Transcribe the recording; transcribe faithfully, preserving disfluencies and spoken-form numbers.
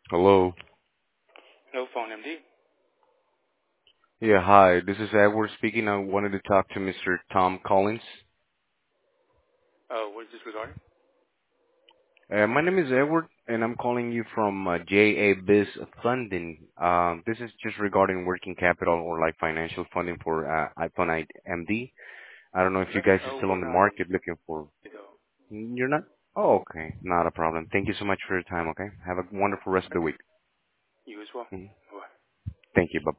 Hello. No phone M D. Yeah, hi. This is Edward speaking. I wanted to talk to Mister Tom Collins. Uh, what is this regarding? Uh, my name is Edward, and I'm calling you from uh, J A Biz Funding. Um, this is just regarding working capital or like financial funding for uh, iPhone eight M D. I don't know if you Okay. guys are Oh, still on we're the not in market looking for. though. You're not? Oh, okay. Not a problem. Thank you so much for your time. Okay. Have a wonderful rest of the Okay. week. You as well. Mhm. Bye. Thank you. Bye.